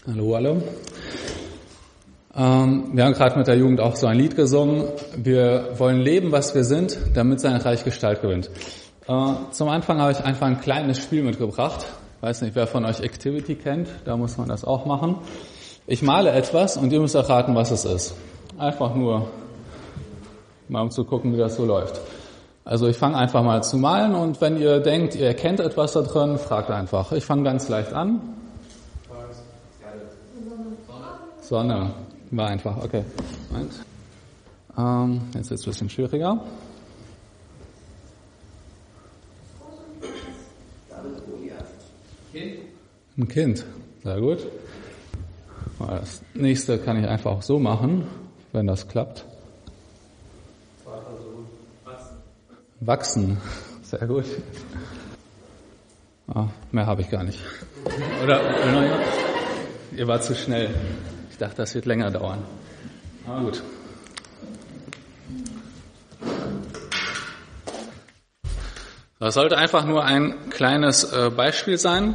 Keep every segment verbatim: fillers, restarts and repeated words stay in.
Hallo alle. Ähm, wir haben gerade mit der Jugend auch so ein Lied gesungen. Wir wollen leben, was wir sind, damit sein Reich Gestalt gewinnt. Äh, zum Anfang habe ich einfach ein kleines Spiel mitgebracht. Ich weiß nicht, wer von euch Activity kennt. Da muss man das auch machen. Ich male etwas und ihr müsst erraten, was es ist. Einfach nur mal um zu gucken, wie das so läuft. Also ich fange einfach mal zu malen und wenn ihr denkt, ihr erkennt etwas da drin, fragt einfach. Ich fange ganz leicht an. Sonne. War einfach, okay. Moment. Ähm, jetzt ist es ein bisschen schwieriger. Ein Kind. Sehr gut. Das nächste kann ich einfach auch so machen, wenn das klappt. Wachsen. Sehr gut. Ah, mehr habe ich gar nicht. Oder, oder ihr wart zu schnell. Ich dachte, das wird länger dauern. Aber gut. Das sollte einfach nur ein kleines äh, Beispiel sein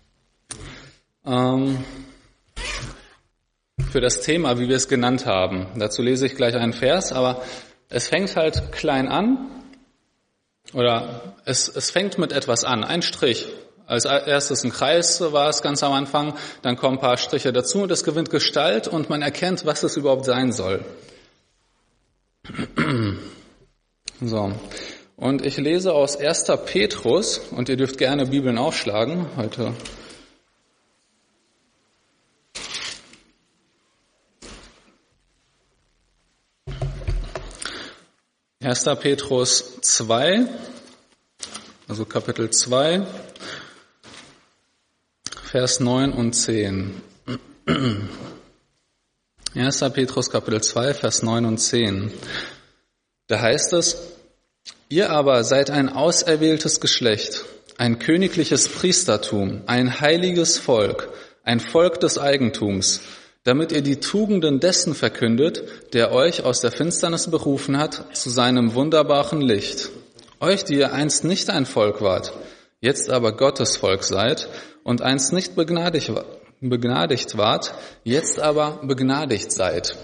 ähm, für das Thema, wie wir es genannt haben. Dazu lese ich gleich einen Vers, aber es fängt halt klein an oder es, es fängt mit etwas an, ein Strich. Als erstes ein Kreis war es ganz am Anfang, dann kommen ein paar Striche dazu und es gewinnt Gestalt und man erkennt, was es überhaupt sein soll. So. Und ich lese aus erster Petrus und ihr dürft gerne Bibeln aufschlagen heute. erster Petrus zwei, also Kapitel zwei. Vers neun und zehn. erster Petrus Kapitel zwei, Vers neun und zehn. Da heißt es: Ihr aber seid ein auserwähltes Geschlecht, ein königliches Priestertum, ein heiliges Volk, ein Volk des Eigentums, damit ihr die Tugenden dessen verkündet, der euch aus der Finsternis berufen hat zu seinem wunderbaren Licht. Euch, die ihr einst nicht ein Volk wart, jetzt aber Gottes Volk seid und einst nicht begnadigt, begnadigt wart, jetzt aber begnadigt seid.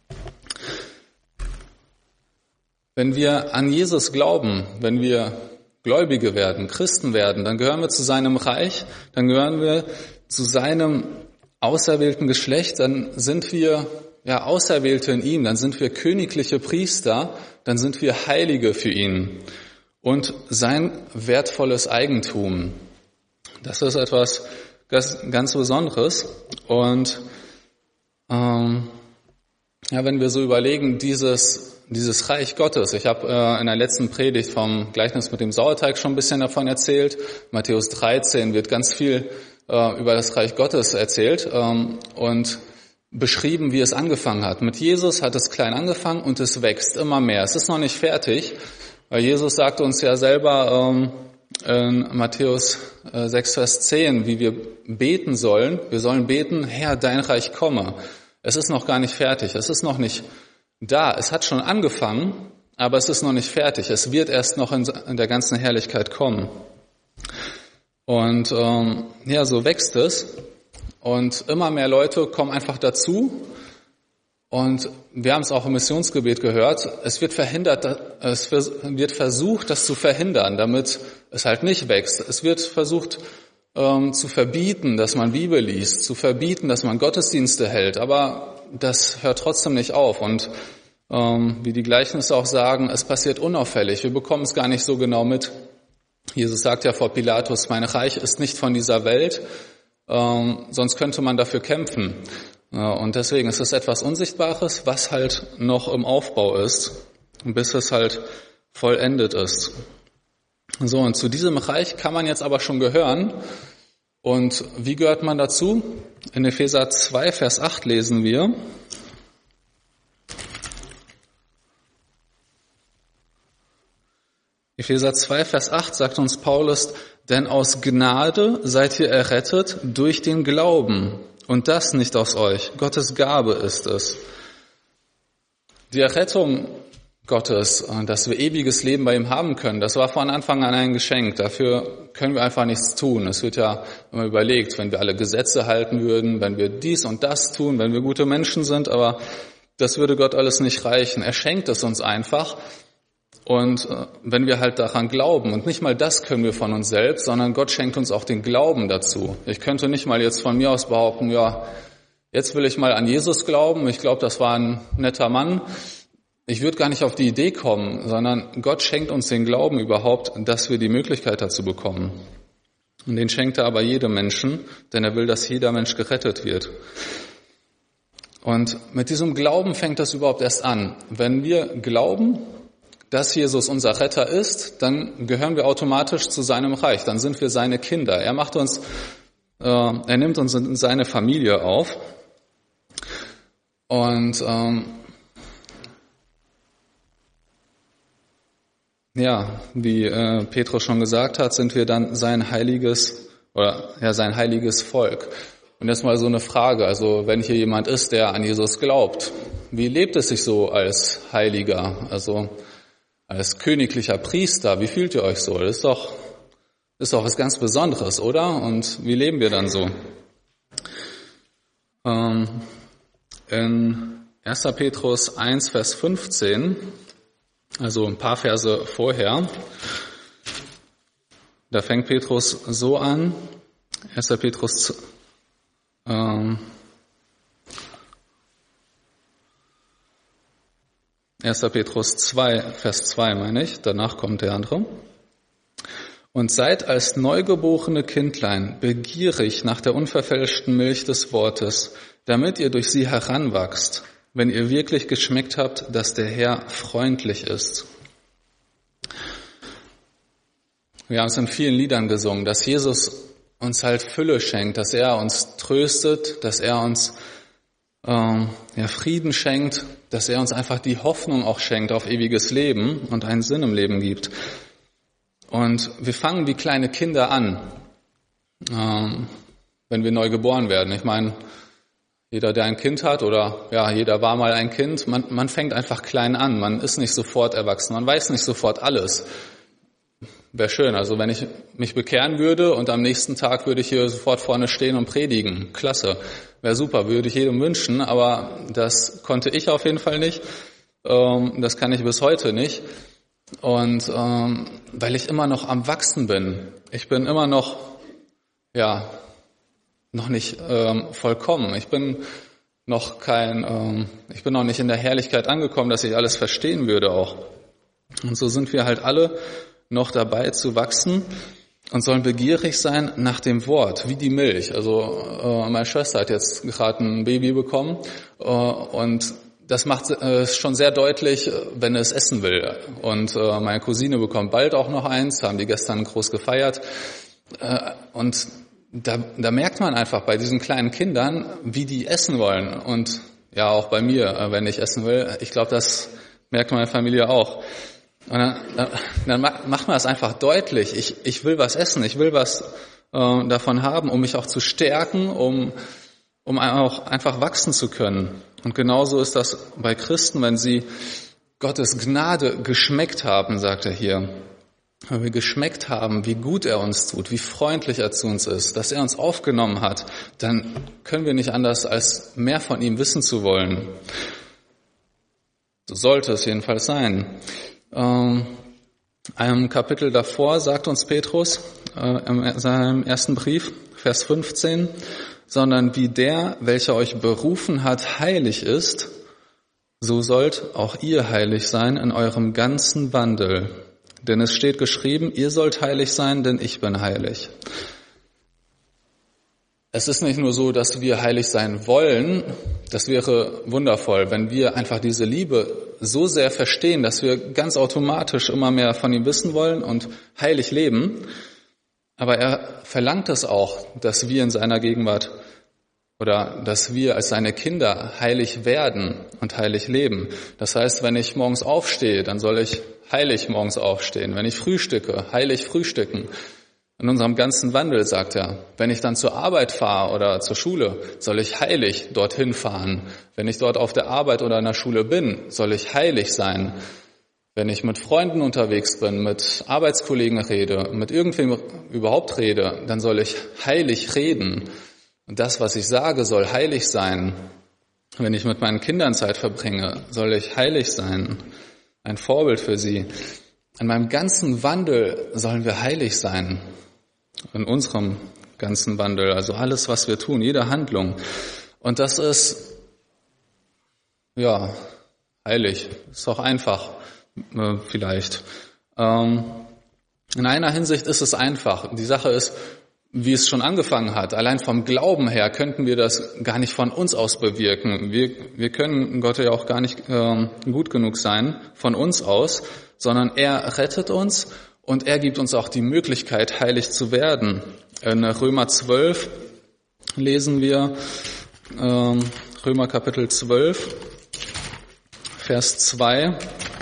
Wenn wir an Jesus glauben, wenn wir Gläubige werden, Christen werden, dann gehören wir zu seinem Reich, dann gehören wir zu seinem auserwählten Geschlecht, dann sind wir ja Auserwählte in ihm, dann sind wir königliche Priester, dann sind wir Heilige für ihn. Und sein wertvolles Eigentum. Das ist etwas ganz, ganz Besonderes. Und ähm, ja, wenn wir so überlegen, dieses dieses Reich Gottes. Ich habe äh, in der letzten Predigt vom Gleichnis mit dem Sauerteig schon ein bisschen davon erzählt. Matthäus dreizehn wird ganz viel äh, über das Reich Gottes erzählt ähm, und beschrieben, wie es angefangen hat. Mit Jesus hat es klein angefangen und es wächst immer mehr. Es ist noch nicht fertig. Weil Jesus sagte uns ja selber ähm, in Matthäus äh, sechs, Vers zehn, wie wir beten sollen. Wir sollen beten, Herr, dein Reich komme. Es ist noch gar nicht fertig, es ist noch nicht da. Es hat schon angefangen, aber es ist noch nicht fertig. Es wird erst noch in, in der ganzen Herrlichkeit kommen. Und ähm, ja, so wächst es. Und immer mehr Leute kommen einfach dazu. Und wir haben es auch im Missionsgebet gehört, es wird verhindert, es wird versucht, das zu verhindern, damit es halt nicht wächst. Es wird versucht ähm, zu verbieten, dass man Bibel liest, zu verbieten, dass man Gottesdienste hält, aber das hört trotzdem nicht auf. Und ähm, wie die Gleichnisse auch sagen, es passiert unauffällig, wir bekommen es gar nicht so genau mit. Jesus sagt ja vor Pilatus, mein Reich ist nicht von dieser Welt, ähm, sonst könnte man dafür kämpfen. Und deswegen ist es etwas Unsichtbares, was halt noch im Aufbau ist, bis es halt vollendet ist. So, und zu diesem Reich kann man jetzt aber schon gehören. Und wie gehört man dazu? In Epheser zwei, Vers acht lesen wir: Epheser zwei, Vers acht sagt uns Paulus: Denn aus Gnade seid ihr errettet durch den Glauben. Und das nicht aus euch. Gottes Gabe ist es. Die Errettung Gottes, dass wir ewiges Leben bei ihm haben können, das war von Anfang an ein Geschenk. Dafür können wir einfach nichts tun. Es wird ja immer überlegt, wenn wir alle Gesetze halten würden, wenn wir dies und das tun, wenn wir gute Menschen sind, aber das würde Gott alles nicht reichen. Er schenkt es uns einfach. Und wenn wir halt daran glauben, und nicht mal das können wir von uns selbst, sondern Gott schenkt uns auch den Glauben dazu. Ich könnte nicht mal jetzt von mir aus behaupten, ja, jetzt will ich mal an Jesus glauben, ich glaube, das war ein netter Mann. Ich würde gar nicht auf die Idee kommen, sondern Gott schenkt uns den Glauben überhaupt, dass wir die Möglichkeit dazu bekommen. Und den schenkt er aber jedem Menschen, denn er will, dass jeder Mensch gerettet wird. Und mit diesem Glauben fängt das überhaupt erst an. Wenn wir glauben, dass Jesus unser Retter ist, dann gehören wir automatisch zu seinem Reich. Dann sind wir seine Kinder. Er macht uns, äh, er nimmt uns in seine Familie auf. Und ähm, ja, wie äh, Petrus schon gesagt hat, sind wir dann sein heiliges oder ja sein heiliges Volk. Und jetzt mal so eine Frage: Also wenn hier jemand ist, der an Jesus glaubt, wie lebt es sich so als Heiliger, also als königlicher Priester? Wie fühlt ihr euch so? Das ist doch ist doch was ganz Besonderes, oder? Und wie leben wir dann so? Ähm, in erster Petrus eins, Vers fünfzehn, also ein paar Verse vorher, da fängt Petrus so an, erster Petrus ähm, erster Petrus zwei, Vers zwei meine ich, danach kommt der andere. Und seid als neugeborene Kindlein begierig nach der unverfälschten Milch des Wortes, damit ihr durch sie heranwachst, wenn ihr wirklich geschmeckt habt, dass der Herr freundlich ist. Wir haben es in vielen Liedern gesungen, dass Jesus uns halt Fülle schenkt, dass er uns tröstet, dass er uns ähm, ja, Frieden schenkt, dass er uns einfach die Hoffnung auch schenkt auf ewiges Leben und einen Sinn im Leben gibt. Und wir fangen wie kleine Kinder an, ähm, wenn wir neu geboren werden. Ich meine, jeder, der ein Kind hat, oder ja, jeder war mal ein Kind, man, man fängt einfach klein an, man ist nicht sofort erwachsen, man weiß nicht sofort alles. Wäre schön, also wenn ich mich bekehren würde und am nächsten Tag würde ich hier sofort vorne stehen und predigen, klasse, wäre super, würde ich jedem wünschen, aber das konnte ich auf jeden Fall nicht, ähm, das kann ich bis heute nicht. Und ähm, weil ich immer noch am Wachsen bin, ich bin immer noch, ja, noch nicht ähm, vollkommen. Ich bin noch kein, ähm, ich bin noch nicht in der Herrlichkeit angekommen, dass ich alles verstehen würde auch. Und so sind wir halt alle noch dabei zu wachsen und sollen begierig sein nach dem Wort, wie die Milch. Also äh, meine Schwester hat jetzt gerade ein Baby bekommen äh, und das macht äh, schon sehr deutlich, wenn es essen will. Und äh, meine Cousine bekommt bald auch noch eins, haben die gestern groß gefeiert. Äh, und da, da merkt man einfach bei diesen kleinen Kindern, wie die essen wollen. Und ja, auch bei mir, äh, wenn ich essen will. Ich glaube, das merkt meine Familie auch. Und dann, dann, dann macht man das einfach deutlich. Ich, ich will was essen, ich will was äh, davon haben, um mich auch zu stärken, um um auch einfach wachsen zu können. Und genauso ist das bei Christen, wenn sie Gottes Gnade geschmeckt haben, sagt er hier. Wenn wir geschmeckt haben, wie gut er uns tut, wie freundlich er zu uns ist, dass er uns aufgenommen hat, dann können wir nicht anders, als mehr von ihm wissen zu wollen. So sollte es jedenfalls sein. Ähm, einem Kapitel davor sagt uns Petrus äh, in seinem ersten Brief, Vers fünfzehn, sondern wie der, welcher euch berufen hat, heilig ist, so sollt auch ihr heilig sein in eurem ganzen Wandel. Denn es steht geschrieben, ihr sollt heilig sein, denn ich bin heilig. Es ist nicht nur so, dass wir heilig sein wollen, das wäre wundervoll, wenn wir einfach diese Liebe so sehr verstehen, dass wir ganz automatisch immer mehr von ihm wissen wollen und heilig leben. Aber er verlangt es auch, dass wir in seiner Gegenwart oder dass wir als seine Kinder heilig werden und heilig leben. Das heißt, wenn ich morgens aufstehe, dann soll ich heilig morgens aufstehen. Wenn ich frühstücke, heilig frühstücken. In unserem ganzen Wandel, sagt er. Wenn ich dann zur Arbeit fahre oder zur Schule, soll ich heilig dorthin fahren. Wenn ich dort auf der Arbeit oder in der Schule bin, soll ich heilig sein. Wenn ich mit Freunden unterwegs bin, mit Arbeitskollegen rede, mit irgendwem überhaupt rede, dann soll ich heilig reden. Und das, was ich sage, soll heilig sein. Wenn ich mit meinen Kindern Zeit verbringe, soll ich heilig sein. Ein Vorbild für sie. In meinem ganzen Wandel sollen wir heilig sein. In unserem ganzen Wandel, also alles, was wir tun, jede Handlung. Und das ist, ja, heilig. Ist auch einfach, äh, vielleicht. Ähm, in einer Hinsicht ist es einfach. Die Sache ist, wie es schon angefangen hat. Allein vom Glauben her könnten wir das gar nicht von uns aus bewirken. Wir, wir können Gott ja auch gar nicht äh, gut genug sein von uns aus, sondern er rettet uns und er gibt uns auch die Möglichkeit, heilig zu werden. In Römer zwölf lesen wir, äh, Römer Kapitel zwölf, Vers zwei.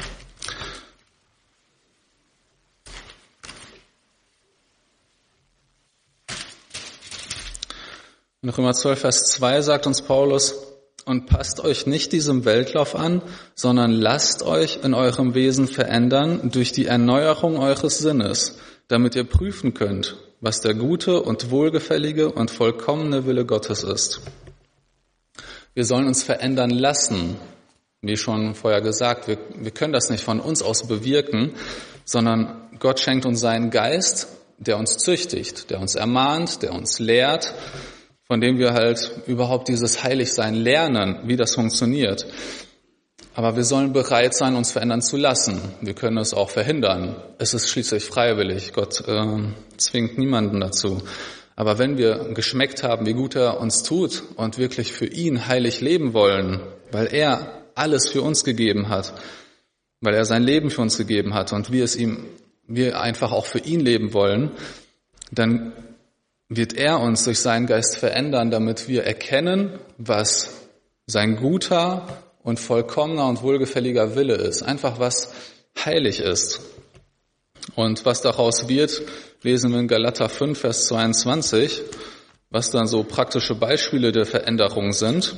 In Römer zwölf, Vers zwei sagt uns Paulus, und passt euch nicht diesem Weltlauf an, sondern lasst euch in eurem Wesen verändern durch die Erneuerung eures Sinnes, damit ihr prüfen könnt, was der gute und wohlgefällige und vollkommene Wille Gottes ist. Wir sollen uns verändern lassen, wie schon vorher gesagt. Wir, wir können das nicht von uns aus bewirken, sondern Gott schenkt uns seinen Geist, der uns züchtigt, der uns ermahnt, der uns lehrt, von dem wir halt überhaupt dieses Heiligsein lernen, wie das funktioniert. Aber wir sollen bereit sein, uns verändern zu lassen. Wir können es auch verhindern. Es ist schließlich freiwillig. Gott äh, zwingt niemanden dazu. Aber wenn wir geschmeckt haben, wie gut er uns tut und wirklich für ihn heilig leben wollen, weil er alles für uns gegeben hat, weil er sein Leben für uns gegeben hat und wir es ihm, wir einfach auch für ihn leben wollen, dann wird er uns durch seinen Geist verändern, damit wir erkennen, was sein guter und vollkommener und wohlgefälliger Wille ist. Einfach was heilig ist. Und was daraus wird, lesen wir in Galater fünf, Vers zweiundzwanzig, was dann so praktische Beispiele der Veränderung sind.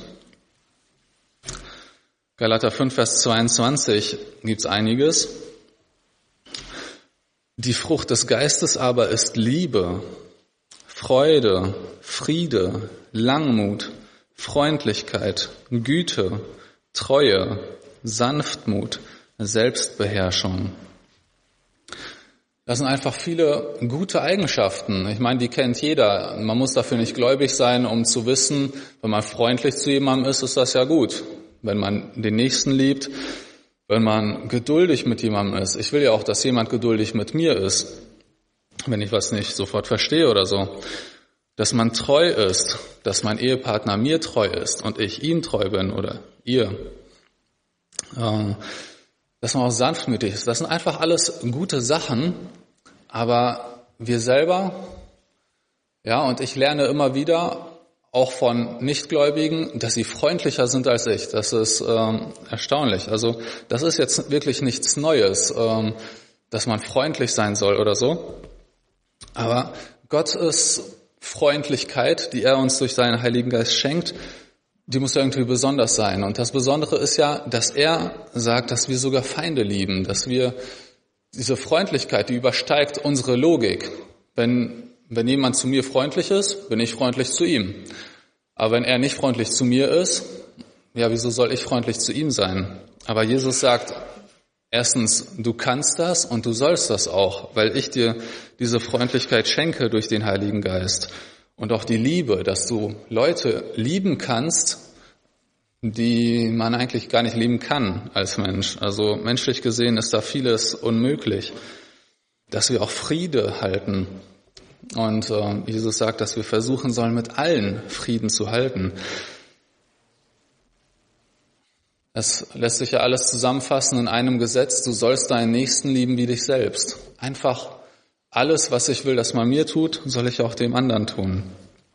Galater fünf, Vers zweiundzwanzig gibt's einiges. Die Frucht des Geistes aber ist Liebe, Freude, Friede, Langmut, Freundlichkeit, Güte, Treue, Sanftmut, Selbstbeherrschung. Das sind einfach viele gute Eigenschaften. Ich meine, die kennt jeder. Man muss dafür nicht gläubig sein, um zu wissen, wenn man freundlich zu jemandem ist, ist das ja gut. Wenn man den Nächsten liebt, wenn man geduldig mit jemandem ist. Ich will ja auch, dass jemand geduldig mit mir ist, wenn ich was nicht sofort verstehe oder so. Dass man treu ist, dass mein Ehepartner mir treu ist und ich ihm treu bin oder ihr. Dass man auch sanftmütig ist. Das sind einfach alles gute Sachen, aber wir selber, ja, und ich lerne immer wieder, auch von Nichtgläubigen, dass sie freundlicher sind als ich. Das ist ähm, erstaunlich. Also das ist jetzt wirklich nichts Neues, ähm, dass man freundlich sein soll oder so. Aber Gottes Freundlichkeit, die er uns durch seinen Heiligen Geist schenkt, die muss irgendwie besonders sein. Und das Besondere ist ja, dass er sagt, dass wir sogar Feinde lieben, dass wir diese Freundlichkeit, die übersteigt unsere Logik. Wenn Wenn jemand zu mir freundlich ist, bin ich freundlich zu ihm. Aber wenn er nicht freundlich zu mir ist, ja, wieso soll ich freundlich zu ihm sein? Aber Jesus sagt, erstens, du kannst das und du sollst das auch, weil ich dir diese Freundlichkeit schenke durch den Heiligen Geist. Und auch die Liebe, dass du Leute lieben kannst, die man eigentlich gar nicht lieben kann als Mensch. Also menschlich gesehen ist da vieles unmöglich. Dass wir auch Friede halten. Und äh, Jesus sagt, dass wir versuchen sollen, mit allen Frieden zu halten. Es lässt sich ja alles zusammenfassen in einem Gesetz. Du sollst deinen Nächsten lieben wie dich selbst. Einfach alles, was ich will, dass man mir tut, soll ich auch dem anderen tun.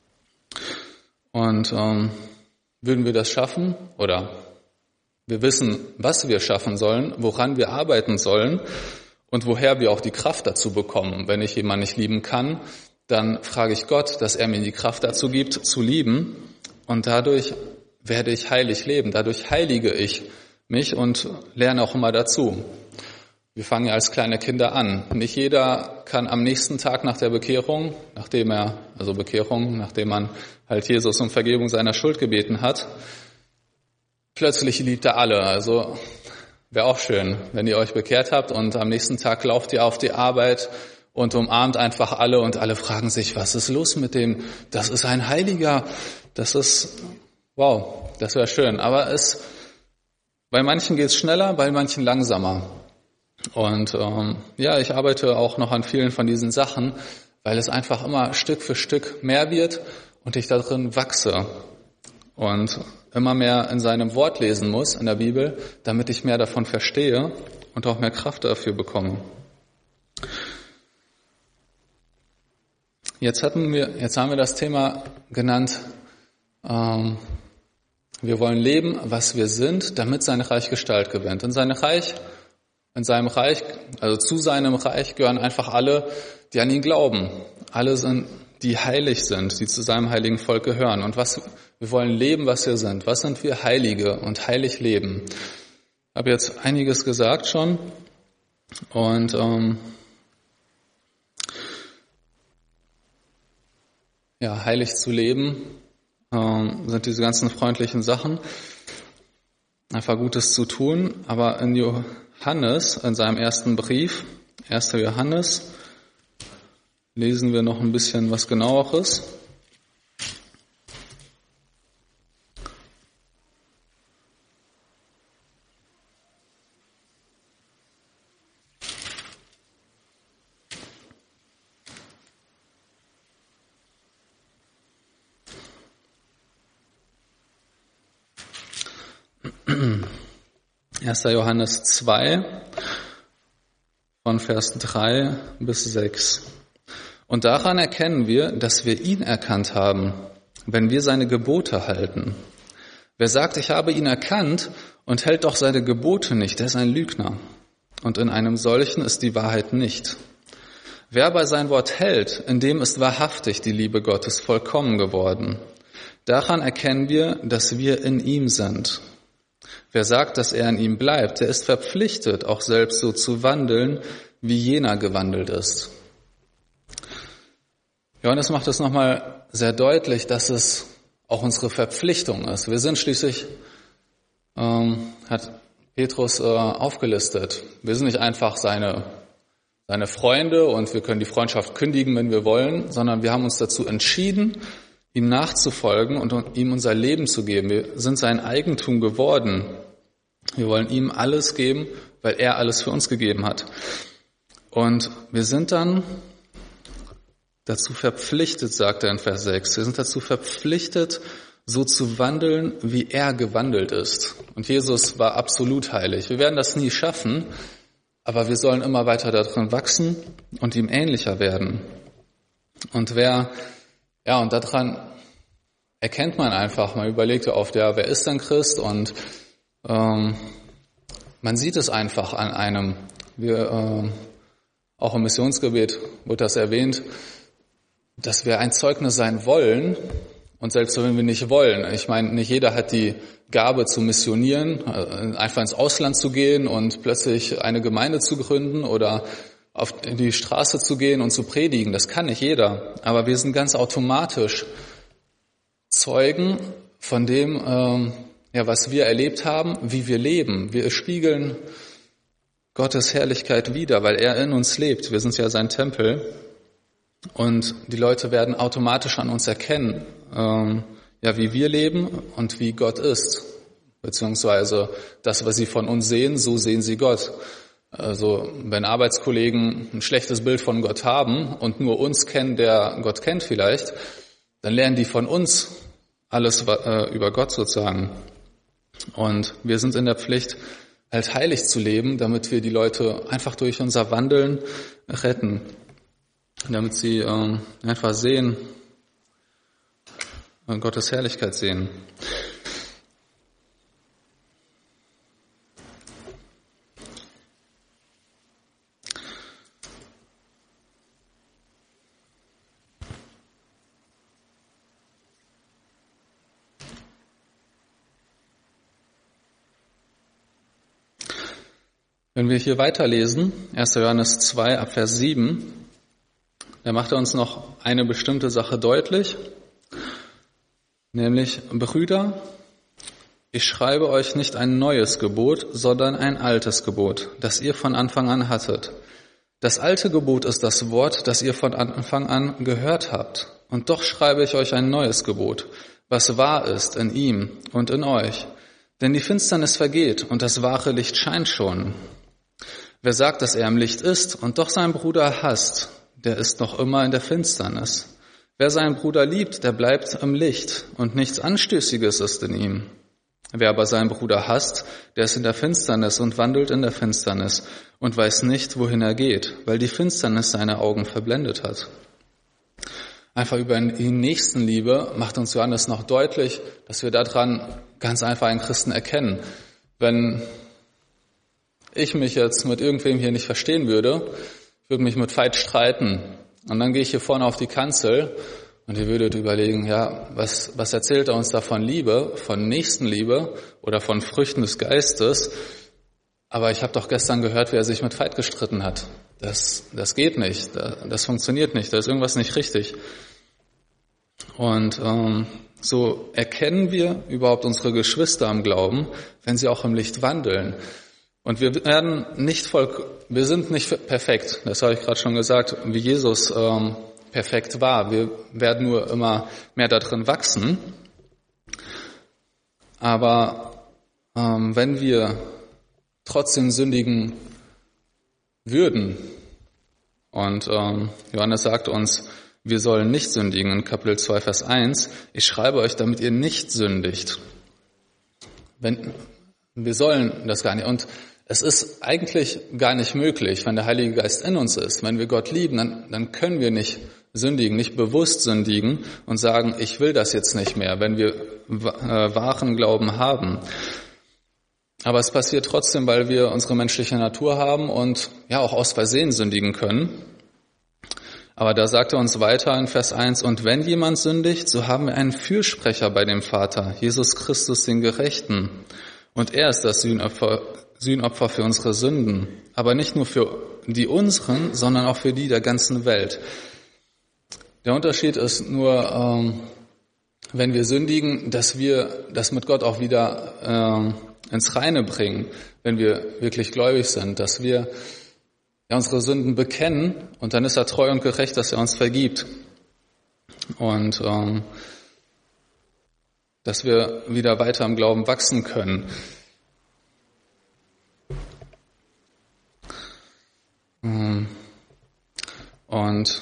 Und ähm, würden wir das schaffen? Oder wir wissen, was wir schaffen sollen, woran wir arbeiten sollen, und woher wir auch die Kraft dazu bekommen. Wenn ich jemanden nicht lieben kann, dann frage ich Gott, dass er mir die Kraft dazu gibt, zu lieben. Und dadurch werde ich heilig leben. Dadurch heilige ich mich und lerne auch immer dazu. wir fangen ja als kleine Kinder an. Nicht jeder kann am nächsten Tag nach der Bekehrung, nachdem er, also Bekehrung, nachdem man halt Jesus um Vergebung seiner Schuld gebeten hat, plötzlich liebt er alle. Also wäre auch schön, wenn ihr euch bekehrt habt und am nächsten Tag lauft ihr auf die Arbeit und umarmt einfach alle und alle fragen sich, was ist los mit dem? Das ist ein Heiliger. Das ist, wow, das wäre schön. Aber es, bei manchen geht es schneller, bei manchen langsamer. Und ähm, ja, ich arbeite auch noch an vielen von diesen Sachen, weil es einfach immer Stück für Stück mehr wird und ich da drin wachse und immer mehr in seinem Wort lesen muss, in der Bibel, damit ich mehr davon verstehe und auch mehr Kraft dafür bekomme. Jetzt hatten wir, jetzt haben wir das Thema genannt, ähm, wir wollen leben, was wir sind, damit sein Reich Gestalt gewinnt. In seinem Reich, in seinem Reich, also zu seinem Reich gehören einfach alle, die an ihn glauben. Alle sind, die heilig sind, die zu seinem heiligen Volk gehören. Und was, wir wollen leben, was wir sind. Was sind wir Heilige und heilig leben? Ich habe jetzt einiges gesagt schon. Und ähm, ja, heilig zu leben ähm, sind diese ganzen freundlichen Sachen. Einfach Gutes zu tun. Aber in Johannes, in seinem ersten Brief, erster Johannes, lesen wir noch ein bisschen was Genaueres. erster Johannes zwei, von Vers drei bis sechs. Und daran erkennen wir, dass wir ihn erkannt haben, wenn wir seine Gebote halten. Wer sagt, ich habe ihn erkannt und hält doch seine Gebote nicht, der ist ein Lügner. Und in einem solchen ist die Wahrheit nicht. Wer aber sein Wort hält, in dem ist wahrhaftig die Liebe Gottes vollkommen geworden. Daran erkennen wir, dass wir in ihm sind. Wer sagt, dass er in ihm bleibt, der ist verpflichtet, auch selbst so zu wandeln, wie jener gewandelt ist. Johannes macht es nochmal sehr deutlich, dass es auch unsere Verpflichtung ist. Wir sind schließlich, ähm, hat Petrus äh, aufgelistet, wir sind nicht einfach seine, seine Freunde und wir können die Freundschaft kündigen, wenn wir wollen, sondern wir haben uns dazu entschieden, ihm nachzufolgen und ihm unser Leben zu geben. Wir sind sein Eigentum geworden. Wir wollen ihm alles geben, weil er alles für uns gegeben hat. Und wir sind dann dazu verpflichtet, sagt er in Vers sechs, wir sind dazu verpflichtet, so zu wandeln, wie er gewandelt ist. Und Jesus war absolut heilig. Wir werden das nie schaffen, aber wir sollen immer weiter darin wachsen und ihm ähnlicher werden. Und wer Ja, und daran erkennt man einfach, man überlegt ja oft, ja, wer ist denn Christ? Und ähm, man sieht es einfach an einem. Wir, ähm, auch im Missionsgebet wurde das erwähnt, dass wir ein Zeugnis sein wollen und selbst wenn wir nicht wollen. Ich meine, nicht jeder hat die Gabe zu missionieren, einfach ins Ausland zu gehen und plötzlich eine Gemeinde zu gründen oder auf die Straße zu gehen und zu predigen. Das kann nicht jeder. Aber wir sind ganz automatisch Zeugen von dem, ähm, ja, was wir erlebt haben, wie wir leben. Wir spiegeln Gottes Herrlichkeit wider, weil er in uns lebt. Wir sind ja sein Tempel. Und die Leute werden automatisch an uns erkennen, ähm, ja, wie wir leben und wie Gott ist. Beziehungsweise das, was sie von uns sehen, so sehen sie Gott. Also wenn Arbeitskollegen ein schlechtes Bild von Gott haben und nur uns kennen, der Gott kennt vielleicht, dann lernen die von uns alles äh, über Gott sozusagen. Und wir sind in der Pflicht, halt heilig zu leben, damit wir die Leute einfach durch unser Wandeln retten. Damit sie äh, einfach sehen, äh, Gottes Herrlichkeit sehen. Wenn wir hier weiterlesen, erster Johannes zwei, ab Vers sieben, da macht er uns noch eine bestimmte Sache deutlich, nämlich, Brüder, ich schreibe euch nicht ein neues Gebot, sondern ein altes Gebot, das ihr von Anfang an hattet. Das alte Gebot ist das Wort, das ihr von Anfang an gehört habt. Und doch schreibe ich euch ein neues Gebot, was wahr ist in ihm und in euch. Denn die Finsternis vergeht und das wahre Licht scheint schon. Wer sagt, dass er im Licht ist und doch seinen Bruder hasst, der ist noch immer in der Finsternis. Wer seinen Bruder liebt, der bleibt im Licht und nichts Anstößiges ist in ihm. Wer aber seinen Bruder hasst, der ist in der Finsternis und wandelt in der Finsternis und weiß nicht, wohin er geht, weil die Finsternis seine Augen verblendet hat. Einfach über die Nächstenliebe macht uns Johannes noch deutlich, dass wir daran ganz einfach einen Christen erkennen. Wenn ich mich jetzt mit irgendwem hier nicht verstehen würde, ich würde mich mit Veit streiten und dann gehe ich hier vorne auf die Kanzel und ihr würdet überlegen, ja, was, was erzählt er uns da von Liebe, von Nächstenliebe oder von Früchten des Geistes? Aber ich habe doch gestern gehört, wie er sich mit Veit gestritten hat. Das, das geht nicht, das, das funktioniert nicht, da ist irgendwas nicht richtig. Und ähm, so erkennen wir überhaupt unsere Geschwister im Glauben, wenn sie auch im Licht wandeln. Und wir werden nicht voll, wir sind nicht perfekt, das habe ich gerade schon gesagt, wie Jesus ähm, perfekt war. Wir werden nur immer mehr darin wachsen. Aber ähm, wenn wir trotzdem sündigen würden, und ähm, Johannes sagt uns, wir sollen nicht sündigen, in Kapitel zwei, Vers eins, ich schreibe euch, damit ihr nicht sündigt. Wenn, wir sollen das gar nicht. Und es ist eigentlich gar nicht möglich, wenn der Heilige Geist in uns ist. Wenn wir Gott lieben, dann, dann können wir nicht sündigen, nicht bewusst sündigen und sagen, ich will das jetzt nicht mehr, wenn wir äh, wahren Glauben haben. Aber es passiert trotzdem, weil wir unsere menschliche Natur haben und ja auch aus Versehen sündigen können. Aber da sagt er uns weiter in Vers eins, und wenn jemand sündigt, so haben wir einen Fürsprecher bei dem Vater, Jesus Christus, den Gerechten. Und er ist das Sühnopfer, Sühnopfer für unsere Sünden, aber nicht nur für die unseren, sondern auch für die der ganzen Welt. Der Unterschied ist nur, ähm, wenn wir sündigen, dass wir das mit Gott auch wieder ähm, ins Reine bringen, wenn wir wirklich gläubig sind, dass wir ja, unsere Sünden bekennen und dann ist er treu und gerecht, dass er uns vergibt. Und ähm, dass wir wieder weiter im Glauben wachsen können. Und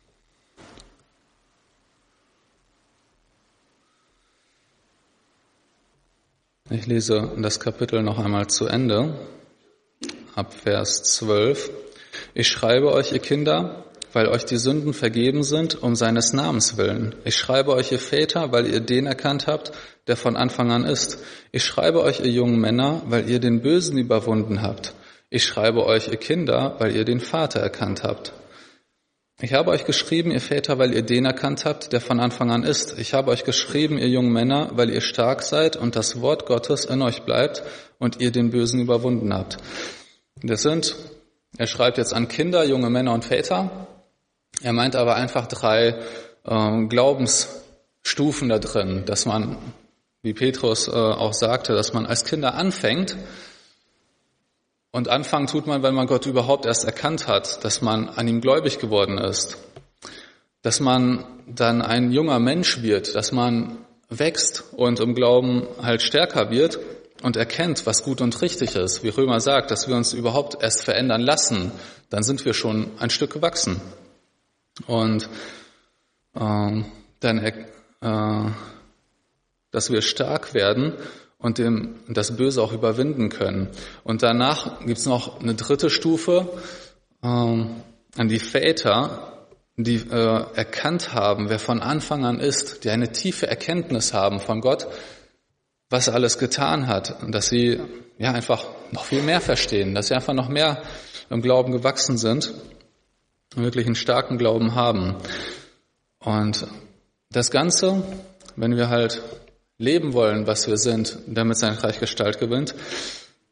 ich lese das Kapitel noch einmal zu Ende, ab Vers zwölf. Ich schreibe euch, ihr Kinder, weil euch die Sünden vergeben sind, um seines Namens willen. Ich schreibe euch, ihr Väter, weil ihr den erkannt habt, der von Anfang an ist. Ich schreibe euch, ihr jungen Männer, weil ihr den Bösen überwunden habt. Ich schreibe euch, ihr Kinder, weil ihr den Vater erkannt habt. Ich habe euch geschrieben, ihr Väter, weil ihr den erkannt habt, der von Anfang an ist. Ich habe euch geschrieben, ihr jungen Männer, weil ihr stark seid und das Wort Gottes in euch bleibt und ihr den Bösen überwunden habt. Das sind, er schreibt jetzt an Kinder, junge Männer und Väter. Er meint aber einfach drei äh, Glaubensstufen da drin, dass man, wie Petrus äh, auch sagte, dass man als Kinder anfängt. Und anfangen tut man, wenn man Gott überhaupt erst erkannt hat, dass man an ihm gläubig geworden ist. Dass man dann ein junger Mensch wird, dass man wächst und im Glauben halt stärker wird und erkennt, was gut und richtig ist. Wie Römer sagt, dass wir uns überhaupt erst verändern lassen, dann sind wir schon ein Stück gewachsen. Und ähm, dann, äh, dass wir stark werden und dem, das Böse auch überwinden können. Und danach gibt's noch eine dritte Stufe ähm, an die Väter, die äh, erkannt haben, wer von Anfang an ist, die eine tiefe Erkenntnis haben von Gott, was er alles getan hat, und dass sie ja einfach noch viel mehr verstehen, dass sie einfach noch mehr im Glauben gewachsen sind und wirklich einen starken Glauben haben. Und das Ganze, wenn wir halt leben wollen, was wir sind, damit sein Reich Gestalt gewinnt,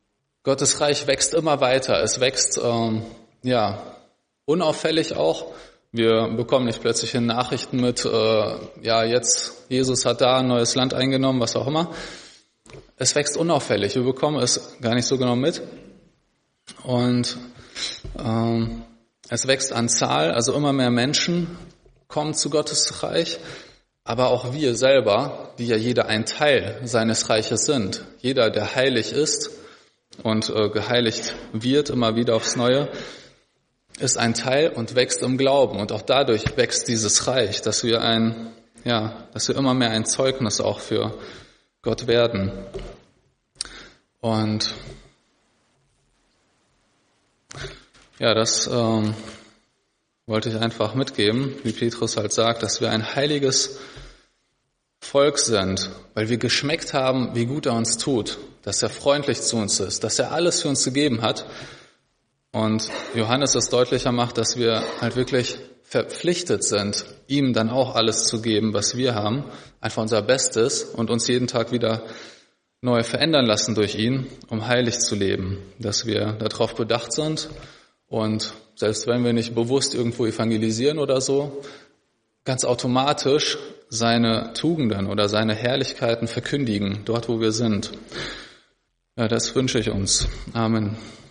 Gottes Reich wächst immer weiter. Es wächst ähm, ja unauffällig auch. Wir bekommen nicht plötzlich in Nachrichten mit, äh, ja jetzt Jesus hat da ein neues Land eingenommen, was auch immer. Es wächst unauffällig. Wir bekommen es gar nicht so genau mit. Und ähm, es wächst an Zahl, also immer mehr Menschen kommen zu Gottes Reich. Aber auch wir selber, die ja jeder ein Teil seines Reiches sind. Jeder, der heilig ist und äh, geheiligt wird, immer wieder aufs Neue, ist ein Teil und wächst im Glauben. Und auch dadurch wächst dieses Reich, dass wir ein, ja, dass wir immer mehr ein Zeugnis auch für Gott werden. Und ja, das ähm, wollte ich einfach mitgeben, wie Petrus halt sagt, dass wir ein heiliges Volk sind, weil wir geschmeckt haben, wie gut er uns tut, dass er freundlich zu uns ist, dass er alles für uns gegeben hat. Und Johannes es deutlicher macht, dass wir halt wirklich verpflichtet sind, ihm dann auch alles zu geben, was wir haben, einfach unser Bestes und uns jeden Tag wieder neu verändern lassen durch ihn, um heilig zu leben, dass wir darauf bedacht sind und selbst wenn wir nicht bewusst irgendwo evangelisieren oder so, ganz automatisch seine Tugenden oder seine Herrlichkeiten verkündigen, dort wo wir sind. Ja, das wünsche ich uns. Amen.